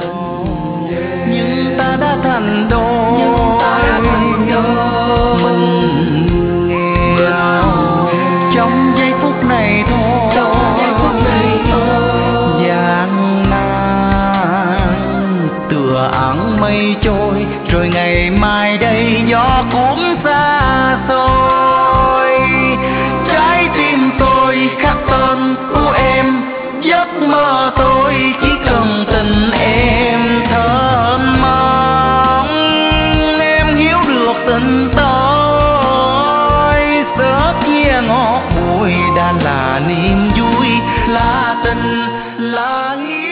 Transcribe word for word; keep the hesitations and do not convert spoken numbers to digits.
nhưng ta đã thành đôi, mình nghèo trong giây phút này thôi, gian nan tựa áng mây trôi, rồi ngày mai đây gió cũng xa xôi. Trái tim tôi khắc tên của em, giấc mơ tôi chỉ cần tình em thơm mong. Em hiểu được tình tôi, sớt chia ngọt bùi đã là niềm vui, là tình là nghĩa.